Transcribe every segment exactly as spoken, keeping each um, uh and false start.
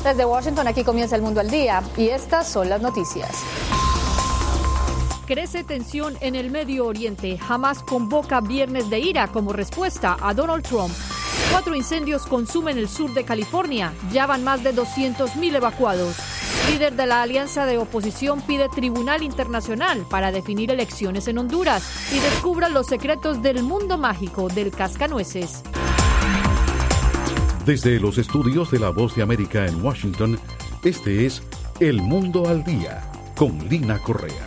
Desde Washington, aquí comienza El Mundo al Día y estas son las noticias. Crece tensión en el Medio Oriente. Hamás convoca Viernes de Ira como respuesta a Donald Trump. Cuatro incendios consumen el sur de California. Ya van más de doscientos mil evacuados. Líder de la alianza de oposición pide tribunal internacional para definir elecciones en Honduras y descubra los secretos del mundo mágico del cascanueces. Desde los estudios de La Voz de América en Washington, este es El Mundo al Día con Lina Correa.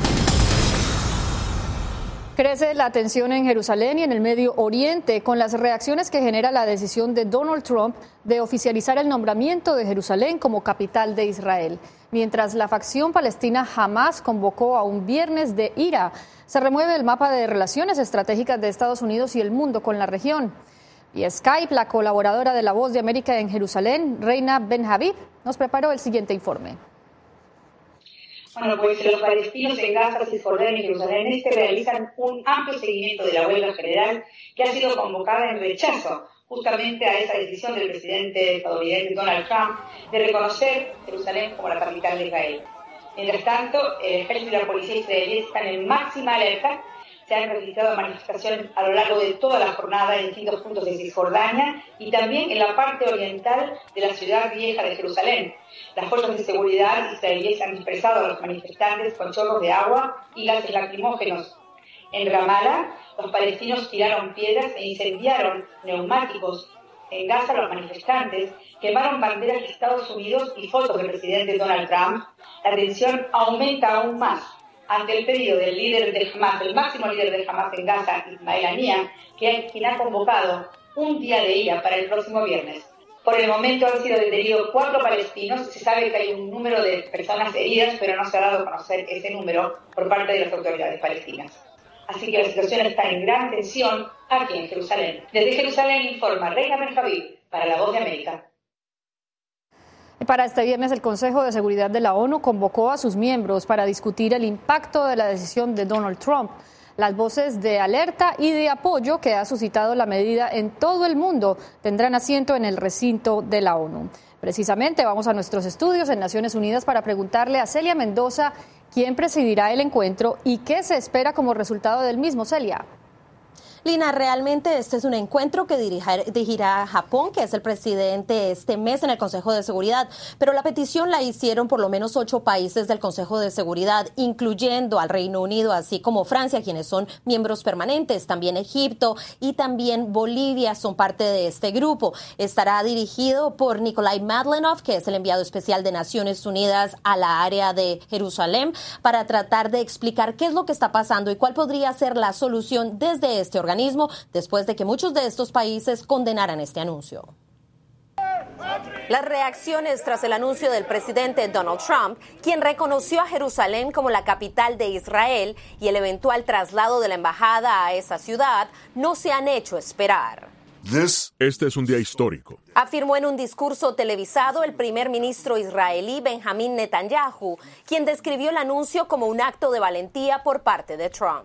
Crece la tensión en Jerusalén y en el Medio Oriente con las reacciones que genera la decisión de Donald Trump de oficializar el nombramiento de Jerusalén como capital de Israel. Mientras la facción palestina Hamás convocó a un Viernes de Ira, se remueve el mapa de relaciones estratégicas de Estados Unidos y el mundo con la región. Y Skype, la colaboradora de La Voz de América en Jerusalén, Reina Ben-Habib, nos preparó el siguiente informe. Bueno, pues los palestinos en Gaza, Cisjordania y Jerusalén Este realizan un amplio seguimiento de la huelga general que ha sido convocada en rechazo justamente a esa decisión del presidente estadounidense Donald Trump de reconocer Jerusalén como la capital de Israel. Mientras tanto, el ejército y la policía israelí están en máxima alerta. Se han registrado manifestaciones a lo largo de toda la jornada en distintos puntos de Cisjordania y también en la parte oriental de la ciudad vieja de Jerusalén. Las fuerzas de seguridad israelíes han dispersado a los manifestantes con chorros de agua y gases lacrimógenos. En Ramallah, los palestinos tiraron piedras e incendiaron neumáticos. En Gaza, los manifestantes quemaron banderas de Estados Unidos y fotos del presidente Donald Trump. La tensión aumenta aún más ante el pedido del líder de Hamás, el máximo líder de Hamás en Gaza, Ismael Haniyeh, que quien ha convocado un día de ira para el próximo viernes. Por el momento han sido detenidos cuatro palestinos. Se sabe que hay un número de personas heridas, pero no se ha dado a conocer ese número por parte de las autoridades palestinas. Así que la situación está en gran tensión aquí en Jerusalén. Desde Jerusalén informa Reina Ben-Habib para La Voz de América. Para este viernes, el Consejo de Seguridad de la ONU convocó a sus miembros para discutir el impacto de la decisión de Donald Trump. Las voces de alerta y de apoyo que ha suscitado la medida en todo el mundo tendrán asiento en el recinto de la ONU. Precisamente vamos a nuestros estudios en Naciones Unidas para preguntarle a Celia Mendoza quién presidirá el encuentro y qué se espera como resultado del mismo. Celia. Lina, realmente este es un encuentro que dirigirá Japón, que es el presidente este mes en el Consejo de Seguridad, pero la petición la hicieron por lo menos ocho países del Consejo de Seguridad, incluyendo al Reino Unido, así como Francia, quienes son miembros permanentes. También Egipto y también Bolivia son parte de este grupo. Estará dirigido por Nikolai Madlenov, que es el enviado especial de Naciones Unidas a la área de Jerusalén, para tratar de explicar qué es lo que está pasando y cuál podría ser la solución desde este organismo. organismo después de que muchos de estos países condenaran este anuncio. Las reacciones tras el anuncio del presidente Donald Trump, quien reconoció a Jerusalén como la capital de Israel, y el eventual traslado de la embajada a esa ciudad, no se han hecho esperar. Este es un día histórico, afirmó en un discurso televisado el primer ministro israelí Benjamín Netanyahu, quien describió el anuncio como un acto de valentía por parte de Trump.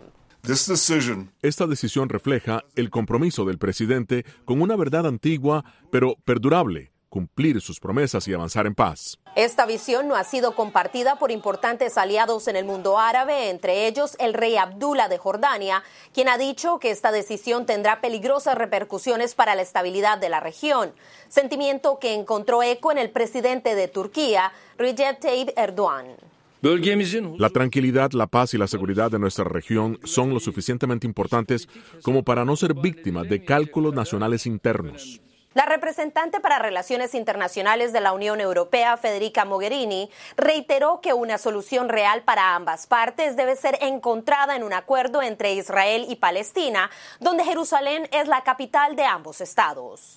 Esta decisión refleja el compromiso del presidente con una verdad antigua, pero perdurable: cumplir sus promesas y avanzar en paz. Esta visión no ha sido compartida por importantes aliados en el mundo árabe, entre ellos el rey Abdullah de Jordania, quien ha dicho que esta decisión tendrá peligrosas repercusiones para la estabilidad de la región, sentimiento que encontró eco en el presidente de Turquía, Recep Tayyip Erdogan. La tranquilidad, la paz y la seguridad de nuestra región son lo suficientemente importantes como para no ser víctimas de cálculos nacionales internos. La representante para Relaciones Internacionales de la Unión Europea, Federica Mogherini, reiteró que una solución real para ambas partes debe ser encontrada en un acuerdo entre Israel y Palestina, donde Jerusalén es la capital de ambos estados.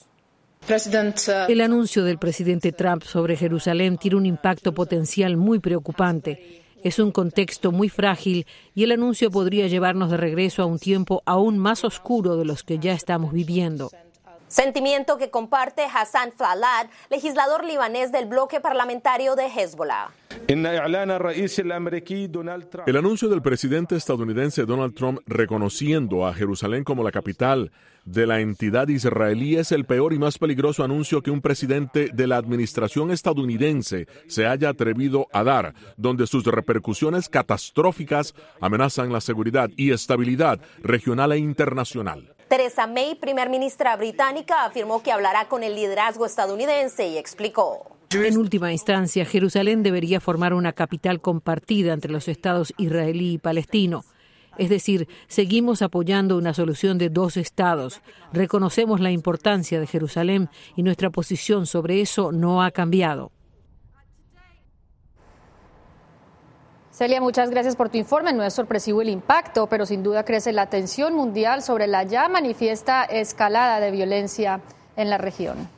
El anuncio del presidente Trump sobre Jerusalén tiene un impacto potencial muy preocupante. Es un contexto muy frágil y el anuncio podría llevarnos de regreso a un tiempo aún más oscuro de los que ya estamos viviendo. Sentimiento que comparte Hassan Flalad, legislador libanés del bloque parlamentario de Hezbollah. El anuncio del presidente estadounidense Donald Trump reconociendo a Jerusalén como la capital de la entidad israelí es el peor y más peligroso anuncio que un presidente de la administración estadounidense se haya atrevido a dar, donde sus repercusiones catastróficas amenazan la seguridad y estabilidad regional e internacional. Theresa May, primer ministra británica, afirmó que hablará con el liderazgo estadounidense y explicó. En última instancia, Jerusalén debería formar una capital compartida entre los estados israelí y palestino. Es decir, seguimos apoyando una solución de dos estados. Reconocemos la importancia de Jerusalén y nuestra posición sobre eso no ha cambiado. Celia, muchas gracias por tu informe. No es sorpresivo el impacto, pero sin duda crece la tensión mundial sobre la ya manifiesta escalada de violencia en la región.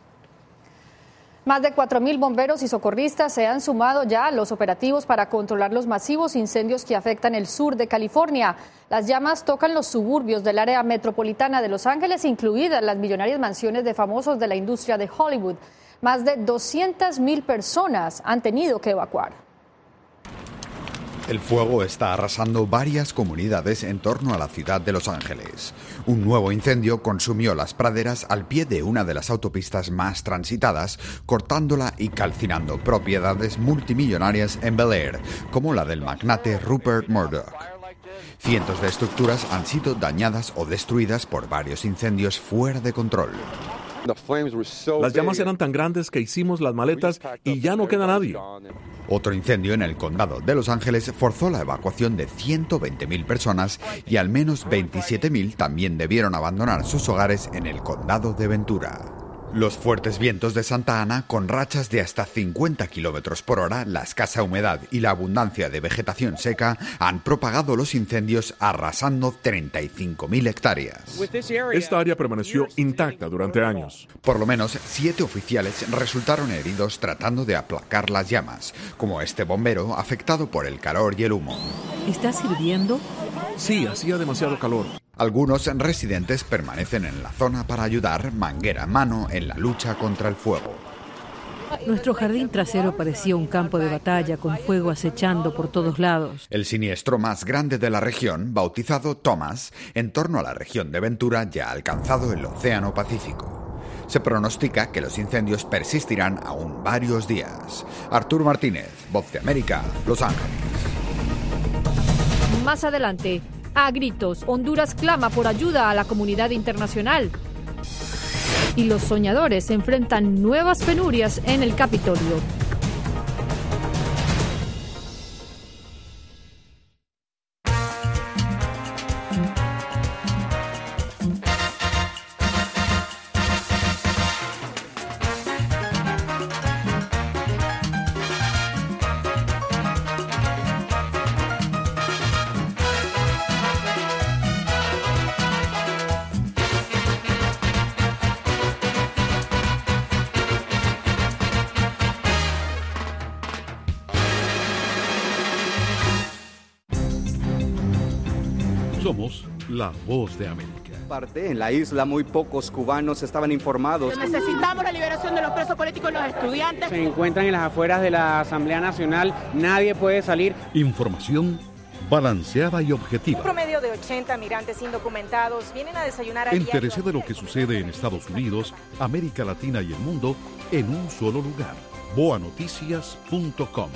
Más de cuatro mil bomberos y socorristas se han sumado ya a los operativos para controlar los masivos incendios que afectan el sur de California. Las llamas tocan los suburbios del área metropolitana de Los Ángeles, incluidas las millonarias mansiones de famosos de la industria de Hollywood. Más de doscientas mil personas han tenido que evacuar. El fuego está arrasando varias comunidades en torno a la ciudad de Los Ángeles. Un nuevo incendio consumió las praderas al pie de una de las autopistas más transitadas, cortándola y calcinando propiedades multimillonarias en Bel Air, como la del magnate Rupert Murdoch. Cientos de estructuras han sido dañadas o destruidas por varios incendios fuera de control. Las llamas eran tan grandes que hicimos las maletas y ya no queda nadie. Otro incendio en el condado de Los Ángeles forzó la evacuación de ciento veinte mil personas y al menos veintisiete mil también debieron abandonar sus hogares en el condado de Ventura. Los fuertes vientos de Santa Ana, con rachas de hasta cincuenta kilómetros por hora, la escasa humedad y la abundancia de vegetación seca han propagado los incendios, arrasando treinta y cinco mil hectáreas. Esta área permaneció intacta durante años. Por lo menos siete oficiales resultaron heridos tratando de aplacar las llamas, como este bombero afectado por el calor y el humo. ¿Está sirviendo? Sí, hacía demasiado calor. Algunos residentes permanecen en la zona para ayudar, manguera en mano, en la lucha contra el fuego. Nuestro jardín trasero parecía un campo de batalla con fuego acechando por todos lados. El siniestro más grande de la región, bautizado Thomas, en torno a la región de Ventura, ya ha alcanzado el Océano Pacífico. Se pronostica que los incendios persistirán aún varios días. Artur Martínez, Voz de América, Los Ángeles. Más adelante, a gritos, Honduras clama por ayuda a la comunidad internacional. Y los soñadores enfrentan nuevas penurias en el Capitolio. Somos la Voz de América. En la isla muy pocos cubanos estaban informados. Necesitamos la liberación de los presos políticos y los estudiantes. Se encuentran en las afueras de la Asamblea Nacional, nadie puede salir. Información balanceada y objetiva. Un promedio de ochenta migrantes indocumentados vienen a desayunar a diario. Entérese de lo que sucede en Estados Unidos, América Latina y el mundo en un solo lugar. boa noticias punto com.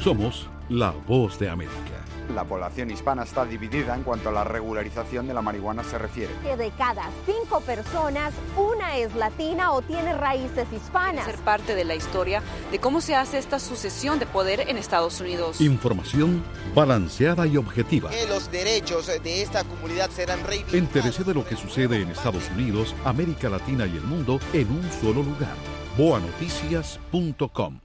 Somos la voz de América. La población hispana está dividida en cuanto a la regularización de la marihuana se refiere. Que de cada cinco personas, una es latina o tiene raíces hispanas. Ser parte de la historia de cómo se hace esta sucesión de poder en Estados Unidos. Información balanceada y objetiva. Que los derechos de esta comunidad serán reivindicados. Entérese de lo que sucede en Estados Unidos, América Latina y el mundo en un solo lugar. boa noticias punto com.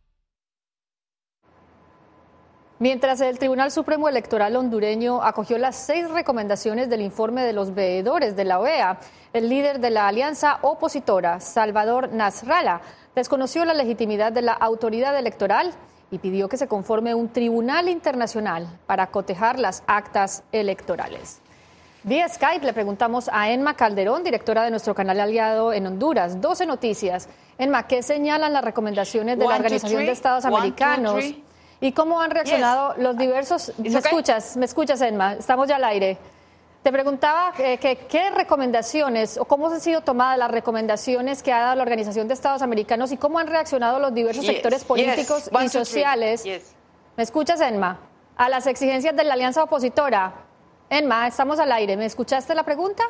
Mientras el Tribunal Supremo Electoral hondureño acogió las seis recomendaciones del informe de los veedores de la O E A, el líder de la alianza opositora, Salvador Nasrallah, desconoció la legitimidad de la autoridad electoral y pidió que se conforme un tribunal internacional para cotejar las actas electorales. Vía Skype le preguntamos a Enma Calderón, directora de nuestro canal aliado en Honduras. doce Noticias. Enma, ¿qué señalan las recomendaciones de la Organización de Estados Americanos? ¿Y cómo han reaccionado yes. los diversos... ¿Me okay? escuchas? ¿Me escuchas, Enma? Estamos ya al aire. Te preguntaba eh, que, qué recomendaciones o cómo han sido tomadas las recomendaciones que ha dado la Organización de Estados Americanos y cómo han reaccionado los diversos yes. sectores políticos yes. One, y sociales. Yes. ¿Me escuchas, Enma? A las exigencias de la alianza opositora. Enma, estamos al aire. ¿Me escuchaste la pregunta?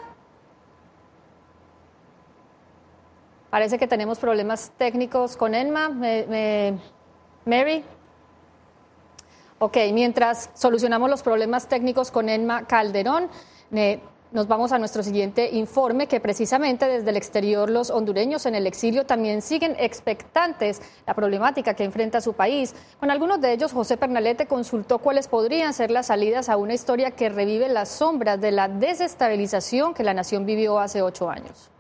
Parece que tenemos problemas técnicos con Enma. Me, me, Mary... Ok, mientras solucionamos los problemas técnicos con Enma Calderón, eh, nos vamos a nuestro siguiente informe, que precisamente desde el exterior los hondureños en el exilio también siguen expectantes la problemática que enfrenta su país. Con algunos de ellos, José Pernalete consultó cuáles podrían ser las salidas a una historia que revive las sombras de la desestabilización que la nación vivió hace ocho años.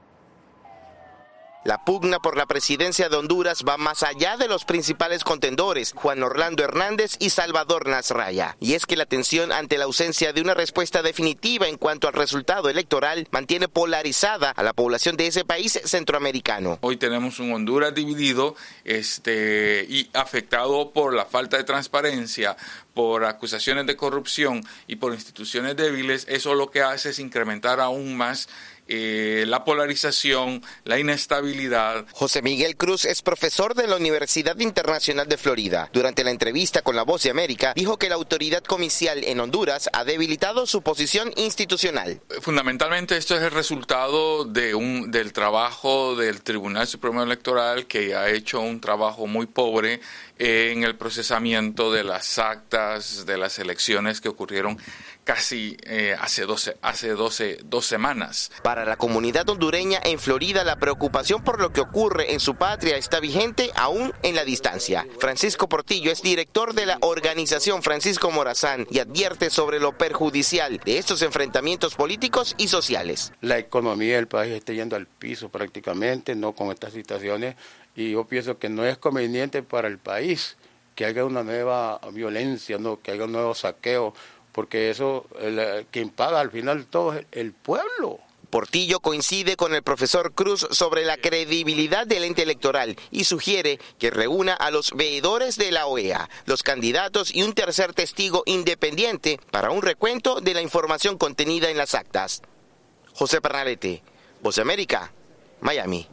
La pugna por la presidencia de Honduras va más allá de los principales contendores, Juan Orlando Hernández y Salvador Nasrallah. Y es que la tensión ante la ausencia de una respuesta definitiva en cuanto al resultado electoral mantiene polarizada a la población de ese país centroamericano. Hoy tenemos un Honduras dividido este, y afectado por la falta de transparencia, por acusaciones de corrupción y por instituciones débiles. Eso lo que hace es incrementar aún más Eh, la polarización, la inestabilidad. José Miguel Cruz es profesor de la Universidad Internacional de Florida. Durante la entrevista con La Voz de América, dijo que la autoridad comicial en Honduras ha debilitado su posición institucional. Fundamentalmente esto es el resultado de un, del trabajo del Tribunal Supremo Electoral, que ha hecho un trabajo muy pobre en el procesamiento de las actas de las elecciones que ocurrieron casi eh, hace, doce, hace doce, dos semanas. Para la comunidad hondureña en Florida, la preocupación por lo que ocurre en su patria está vigente aún en la distancia. Francisco Portillo es director de la organización Francisco Morazán y advierte sobre lo perjudicial de estos enfrentamientos políticos y sociales. La economía del país está yendo al piso prácticamente, no con estas situaciones, y yo pienso que no es conveniente para el país que haya una nueva violencia, no, que haya un nuevo saqueo, porque eso, el, quien paga al final todo es el pueblo. Portillo coincide con el profesor Cruz sobre la credibilidad del ente electoral y sugiere que reúna a los veedores de la O E A, los candidatos y un tercer testigo independiente para un recuento de la información contenida en las actas. José Pernalete, Voz de América, Miami.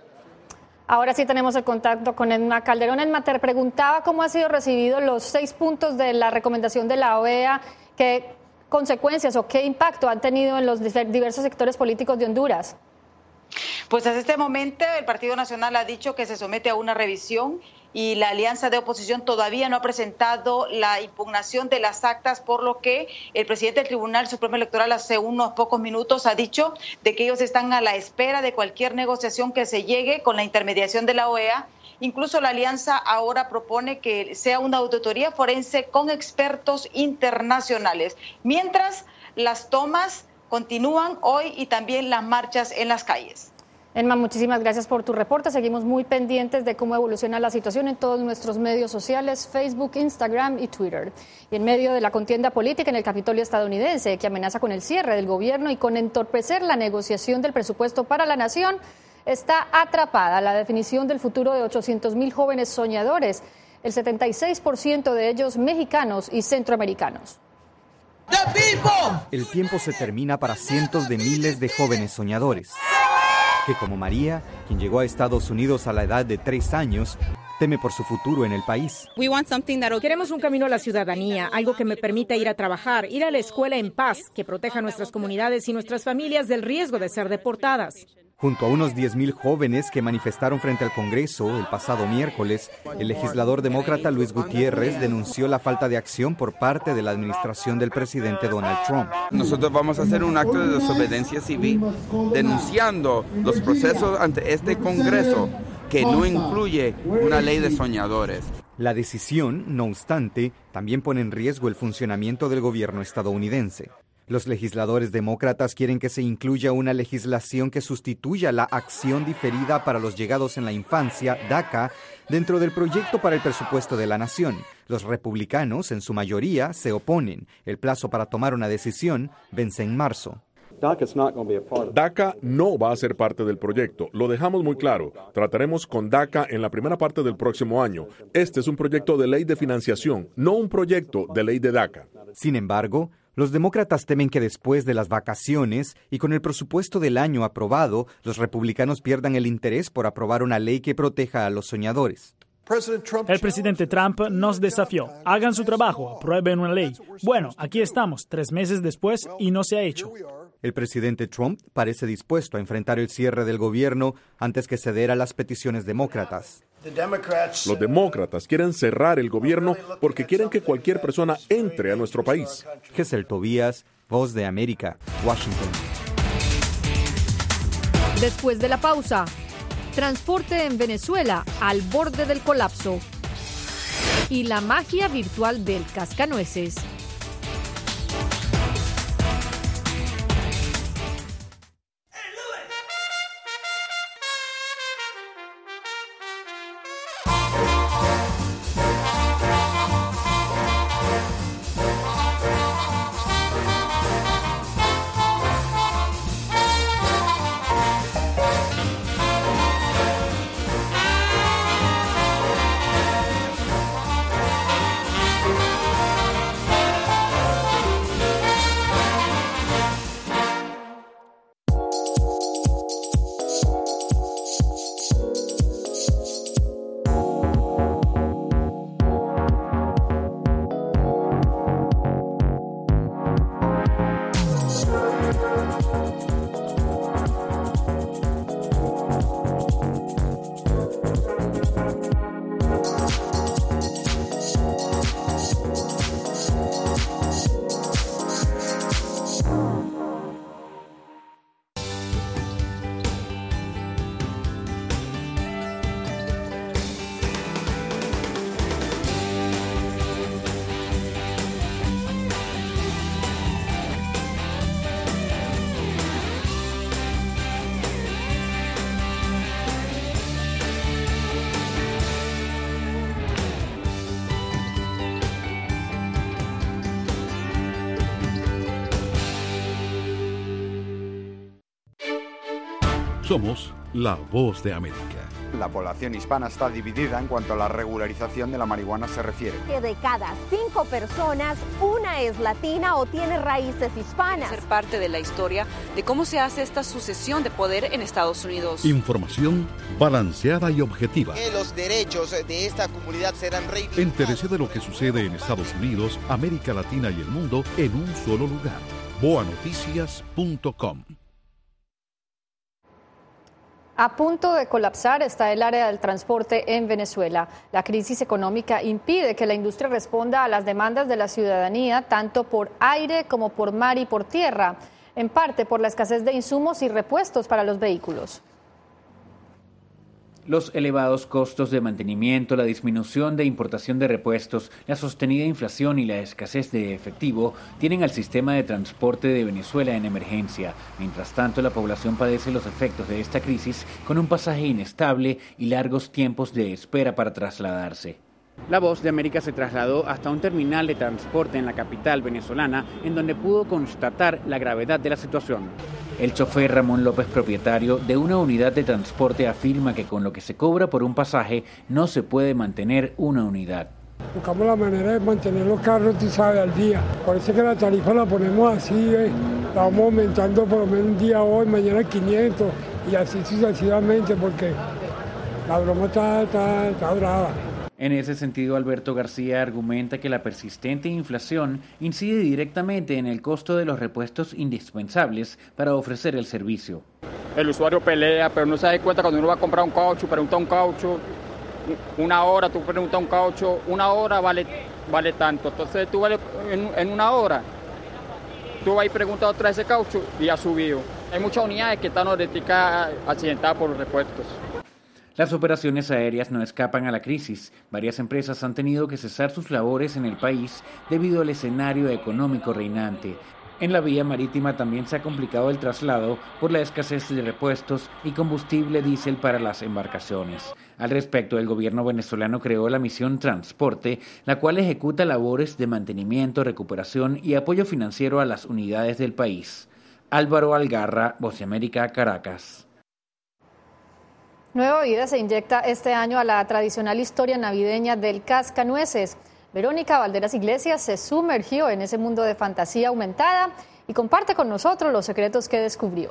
Ahora sí tenemos el contacto con Enma Calderón. Enma, te preguntaba cómo han sido recibidos los seis puntos de la recomendación de la O E A, qué consecuencias o qué impacto han tenido en los diversos sectores políticos de Honduras. Pues hasta este momento el Partido Nacional ha dicho que se somete a una revisión y la alianza de oposición todavía no ha presentado la impugnación de las actas, por lo que el presidente del Tribunal Supremo Electoral hace unos pocos minutos ha dicho de que ellos están a la espera de cualquier negociación que se llegue con la intermediación de la O E A. Incluso la alianza ahora propone que sea una auditoría forense con expertos internacionales, mientras las tomas continúan hoy y también las marchas en las calles. Enma, muchísimas gracias por tu reporte. Seguimos muy pendientes de cómo evoluciona la situación en todos nuestros medios sociales, Facebook, Instagram y Twitter. Y en medio de la contienda política en el Capitolio estadounidense, que amenaza con el cierre del gobierno y con entorpecer la negociación del presupuesto para la nación, está atrapada la definición del futuro de ochocientos mil jóvenes soñadores, el setenta y seis por ciento de ellos mexicanos y centroamericanos. El tiempo se termina para cientos de miles de jóvenes soñadores, que como María, quien llegó a Estados Unidos a la edad de tres años, teme por su futuro en el país. Queremos un camino a la ciudadanía, algo que me permita ir a trabajar, ir a la escuela en paz, que proteja a nuestras comunidades y nuestras familias del riesgo de ser deportadas. Junto a unos diez mil jóvenes que manifestaron frente al Congreso el pasado miércoles, el legislador demócrata Luis Gutiérrez denunció la falta de acción por parte de la administración del presidente Donald Trump. Nosotros vamos a hacer un acto de desobediencia civil denunciando los procesos ante este Congreso que no incluye una ley de soñadores. La decisión, no obstante, también pone en riesgo el funcionamiento del gobierno estadounidense. Los legisladores demócratas quieren que se incluya una legislación que sustituya la acción diferida para los llegados en la infancia, DACA, dentro del proyecto para el presupuesto de la nación. Los republicanos, en su mayoría, se oponen. El plazo para tomar una decisión vence en marzo. DACA no va a ser parte del proyecto. Lo dejamos muy claro. Trataremos con DACA en la primera parte del próximo año. Este es un proyecto de ley de financiación, no un proyecto de ley de DACA. Sin embargo, los demócratas temen que después de las vacaciones y con el presupuesto del año aprobado, los republicanos pierdan el interés por aprobar una ley que proteja a los soñadores. El presidente Trump nos desafió. Hagan su trabajo, aprueben una ley. Bueno, aquí estamos, tres meses después, y no se ha hecho. El presidente Trump parece dispuesto a enfrentar el cierre del gobierno antes que ceder a las peticiones demócratas. Los demócratas quieren cerrar el gobierno porque quieren que cualquier persona entre a nuestro país. Gesell Tobías, Voz de América, Washington. Después de la pausa, transporte en Venezuela al borde del colapso y la magia virtual del cascanueces. Somos la Voz de América. La población hispana está dividida en cuanto a la regularización de la marihuana se refiere. Que de cada cinco personas, una es latina o tiene raíces hispanas. Ser parte de la historia de cómo se hace esta sucesión de poder en Estados Unidos. Información balanceada y objetiva. Que los derechos de esta comunidad serán reivindicados. Entérese de lo que sucede en Estados Unidos, América Latina y el mundo en un solo lugar. boa noticias punto com. A punto de colapsar está el área del transporte en Venezuela. La crisis económica impide que la industria responda a las demandas de la ciudadanía, tanto por aire como por mar y por tierra, en parte por la escasez de insumos y repuestos para los vehículos. Los elevados costos de mantenimiento, la disminución de importación de repuestos, la sostenida inflación y la escasez de efectivo tienen al sistema de transporte de Venezuela en emergencia. Mientras tanto, la población padece los efectos de esta crisis con un pasaje inestable y largos tiempos de espera para trasladarse. La Voz de América se trasladó hasta un terminal de transporte en la capital venezolana, en donde pudo constatar la gravedad de la situación. El chofer Ramón López, propietario de una unidad de transporte, afirma que con lo que se cobra por un pasaje no se puede mantener una unidad. Buscamos la manera de mantener los carros, tú sabes, al día. Parece que la tarifa la ponemos así, eh. la vamos aumentando por lo menos un día hoy, mañana quinientos y así sucesivamente, porque La broma está, está, está brava. En ese sentido, Alberto García argumenta que la persistente inflación incide directamente en el costo de los repuestos indispensables para ofrecer el servicio. El usuario pelea, pero no se da cuenta cuando uno va a comprar un caucho, pregunta un caucho, una hora, tú preguntas un caucho, una hora vale, vale tanto. Entonces tú vale en, en una hora, tú vas y preguntas otra vez ese caucho y ha subido. Hay muchas unidades que están ahorita accidentadas por los repuestos. Las operaciones aéreas no escapan a la crisis. Varias empresas han tenido que cesar sus labores en el país debido al escenario económico reinante. En la vía marítima también se ha complicado el traslado por la escasez de repuestos y combustible diésel para las embarcaciones. Al respecto, el gobierno venezolano creó la misión Transporte, la cual ejecuta labores de mantenimiento, recuperación y apoyo financiero a las unidades del país. Álvaro Algarra, Voz de América, Caracas. Nueva bebida se inyecta este año a la tradicional historia navideña del cascanueces. Verónica Valderas Iglesias se sumergió en ese mundo de fantasía aumentada y comparte con nosotros los secretos que descubrió.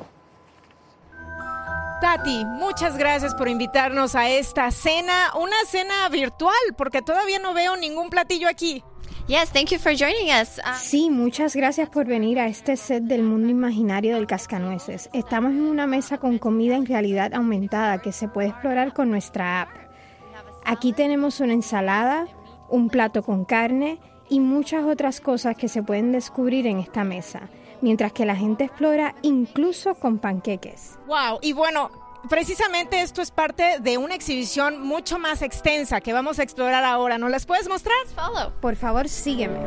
Tati, muchas gracias por invitarnos a esta cena, una cena virtual, porque todavía no veo ningún platillo aquí. Yes, thank you for joining us. Um... Sí, muchas gracias por venir a este set del mundo imaginario del cascanueces. Estamos en una mesa con comida en realidad aumentada que se puede explorar con nuestra app. Aquí tenemos una ensalada, un plato con carne y muchas otras cosas que se pueden descubrir en esta mesa, mientras que la gente explora incluso con panqueques. Wow, y bueno, precisamente esto es parte de una exhibición mucho más extensa que vamos a explorar ahora. ¿Nos las puedes mostrar? Follow. Por favor, sígueme.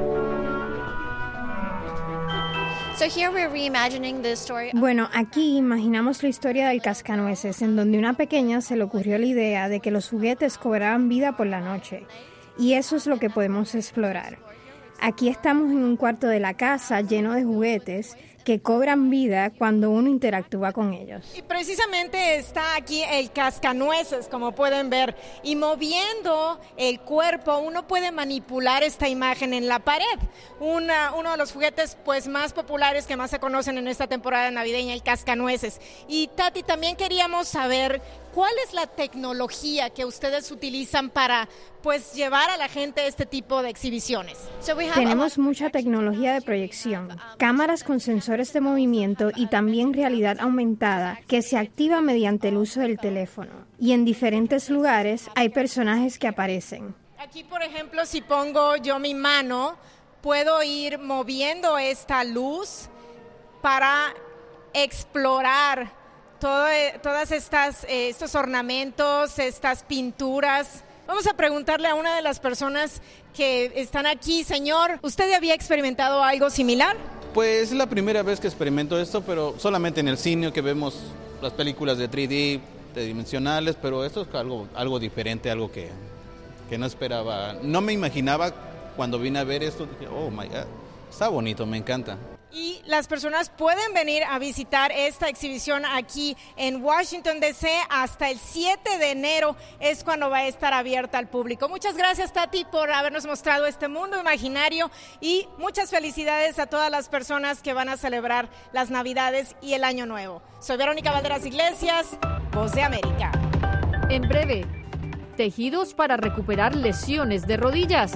So here we're reimagining the story. Bueno, aquí imaginamos la historia del cascanueces, en donde una pequeña se le ocurrió la idea de que los juguetes cobraban vida por la noche. Y eso es lo que podemos explorar. Aquí estamos en un cuarto de la casa lleno de juguetes que cobran vida cuando uno interactúa con ellos. Y precisamente está aquí el cascanueces, como pueden ver, y moviendo el cuerpo uno puede manipular esta imagen en la pared. Una, uno de los juguetes pues más populares que más se conocen en esta temporada navideña, el cascanueces. Y Tati, también queríamos saber cuál es la tecnología que ustedes utilizan para pues llevar a la gente a este tipo de exhibiciones. Tenemos mucha tecnología de proyección, cámaras con sensores de movimiento y también realidad aumentada que se activa mediante el uso del teléfono. Y en diferentes lugares hay personajes que aparecen. Aquí, por ejemplo, si pongo yo mi mano, puedo ir moviendo esta luz para explorar todo, todas estas eh, estos ornamentos, estas pinturas. Vamos a preguntarle a una de las personas que están aquí. Señor, ¿usted había experimentado algo similar? Pues es la primera vez que experimento esto, pero solamente en el cine, que vemos las películas de tres D, tridimensionales, pero esto es algo, algo diferente, algo que, que no esperaba. No me imaginaba cuando vine a ver esto, dije, oh my God, está bonito, me encanta. Y las personas pueden venir a visitar esta exhibición aquí en Washington, D C hasta el siete de enero es cuando va a estar abierta al público. Muchas gracias, Tati, por habernos mostrado este mundo imaginario y muchas felicidades a todas las personas que van a celebrar las Navidades y el Año Nuevo. Soy Verónica Valderas Iglesias, Voz de América. En breve, tejidos para recuperar lesiones de rodillas.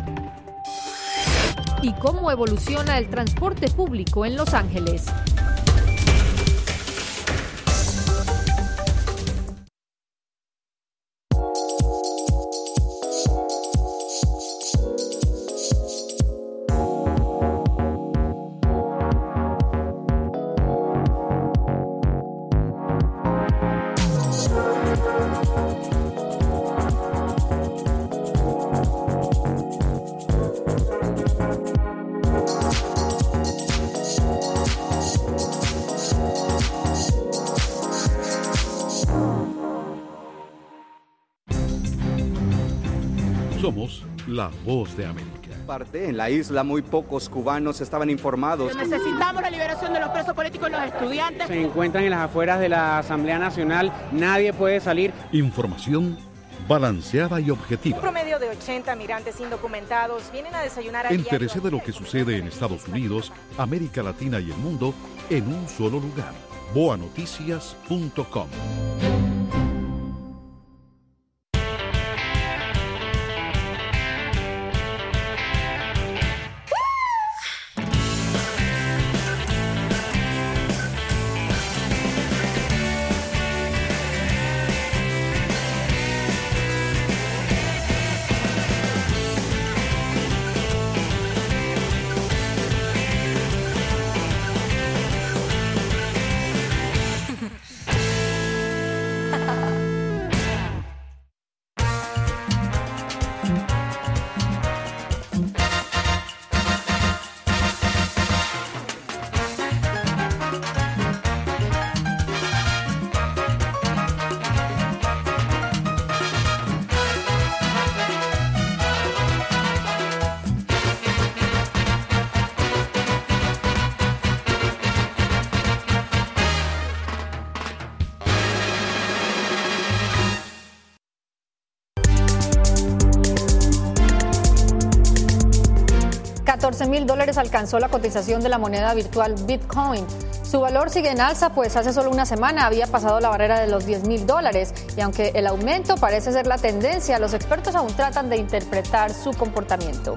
¿Y cómo evoluciona el transporte público en Los Ángeles? Somos la Voz de América. Parte en la isla, muy pocos cubanos estaban informados. Necesitamos la liberación de los presos políticos y los estudiantes. Se encuentran en las afueras de la Asamblea Nacional, nadie puede salir. Información balanceada y objetiva. Un promedio de ochenta migrantes indocumentados vienen a desayunar a Entérese de lo que sucede en Estados Unidos, América Latina y el mundo en un solo lugar. boa noticias punto com catorce mil dólares alcanzó la cotización de la moneda virtual Bitcoin. Su valor sigue en alza, pues hace solo una semana había pasado la barrera de los diez mil dólares. Y aunque el aumento parece ser la tendencia, los expertos aún tratan de interpretar su comportamiento.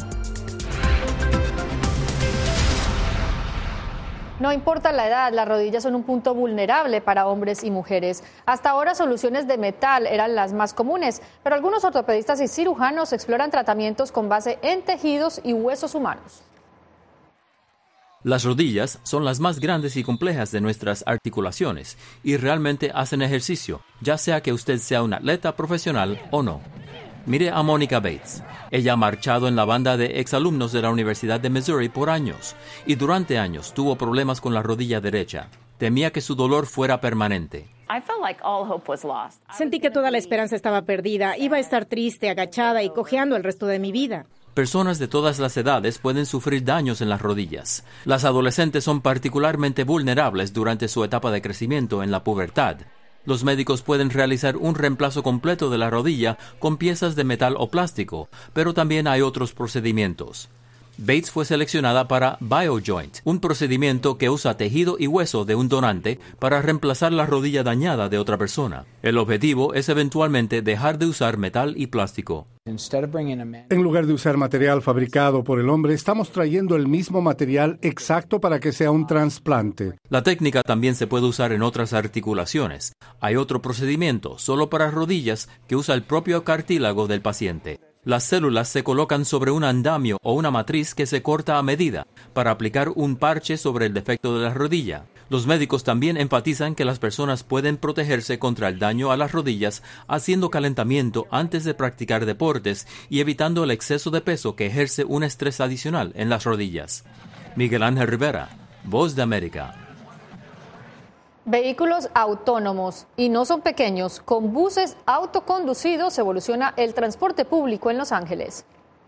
No importa la edad, las rodillas son un punto vulnerable para hombres y mujeres. Hasta ahora soluciones de metal eran las más comunes, pero algunos ortopedistas y cirujanos exploran tratamientos con base en tejidos y huesos humanos. Las rodillas son las más grandes y complejas de nuestras articulaciones y realmente hacen ejercicio, ya sea que usted sea un atleta profesional o no. Mire a Monica Bates. Ella ha marchado en la banda de exalumnos de la Universidad de Missouri por años y durante años tuvo problemas con la rodilla derecha. Temía que su dolor fuera permanente. Sentí que toda la esperanza estaba perdida. Iba a estar triste, agachada y cojeando el resto de mi vida. Personas de todas las edades pueden sufrir daños en las rodillas. Las adolescentes son particularmente vulnerables durante su etapa de crecimiento en la pubertad. Los médicos pueden realizar un reemplazo completo de la rodilla con piezas de metal o plástico, pero también hay otros procedimientos. Bates fue seleccionada para BioJoint, un procedimiento que usa tejido y hueso de un donante para reemplazar la rodilla dañada de otra persona. El objetivo es eventualmente dejar de usar metal y plástico. En lugar de usar material fabricado por el hombre, estamos trayendo el mismo material exacto para que sea un trasplante. La técnica también se puede usar en otras articulaciones. Hay otro procedimiento solo para rodillas que usa el propio cartílago del paciente. Las células se colocan sobre un andamio o una matriz que se corta a medida para aplicar un parche sobre el defecto de la rodilla. Los médicos también enfatizan que las personas pueden protegerse contra el daño a las rodillas haciendo calentamiento antes de practicar deportes y evitando el exceso de peso que ejerce un estrés adicional en las rodillas. Miguel Ángel Rivera, Voz de América. Vehículos autónomos, y no son pequeños, con buses autoconducidos evoluciona el transporte público en Los Ángeles.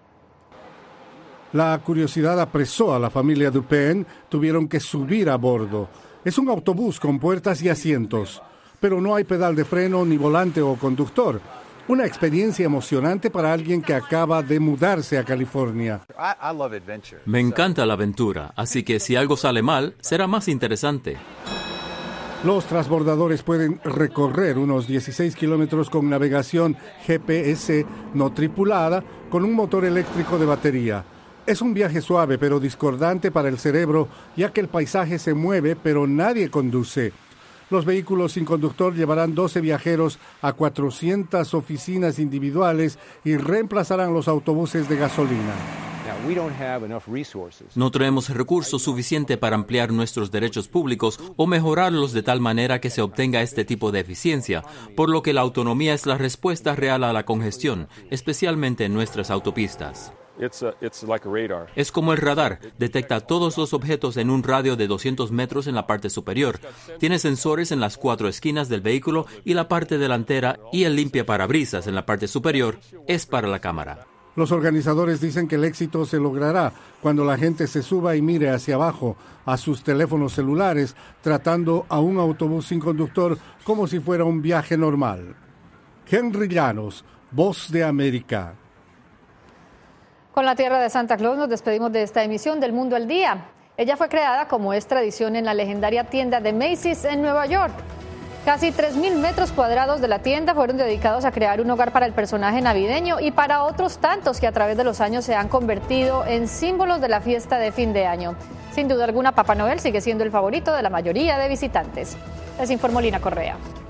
La curiosidad apresó a la familia Dupin, tuvieron que subir a bordo. Es un autobús con puertas y asientos, pero no hay pedal de freno, ni volante o conductor. Una experiencia emocionante para alguien que acaba de mudarse a California. Me encanta la aventura, así que si algo sale mal, será más interesante. Los transbordadores pueden recorrer unos dieciséis kilómetros con navegación G P S no tripulada con un motor eléctrico de batería. Es un viaje suave pero discordante para el cerebro, ya que el paisaje se mueve pero nadie conduce. Los vehículos sin conductor llevarán doce viajeros a cuatrocientas oficinas individuales y reemplazarán los autobuses de gasolina. No tenemos recursos suficientes para ampliar nuestros derechos públicos o mejorarlos de tal manera que se obtenga este tipo de eficiencia, por lo que la autonomía es la respuesta real a la congestión, especialmente en nuestras autopistas. Es como el radar, detecta todos los objetos en un radio de doscientos metros en la parte superior. Tiene sensores en las cuatro esquinas del vehículo y la parte delantera, y el limpiaparabrisas en la parte superior es para la cámara. Los organizadores dicen que el éxito se logrará cuando la gente se suba y mire hacia abajo a sus teléfonos celulares, tratando a un autobús sin conductor como si fuera un viaje normal. Henry Llanos, Voz de América. Con la tierra de Santa Claus nos despedimos de esta emisión del Mundo al Día. Ella fue creada, como es tradición, en la legendaria tienda de Macy's en Nueva York. Casi tres mil metros cuadrados de la tienda fueron dedicados a crear un hogar para el personaje navideño y para otros tantos que a través de los años se han convertido en símbolos de la fiesta de fin de año. Sin duda alguna, Papá Noel sigue siendo el favorito de la mayoría de visitantes. Les informó Lina Correa.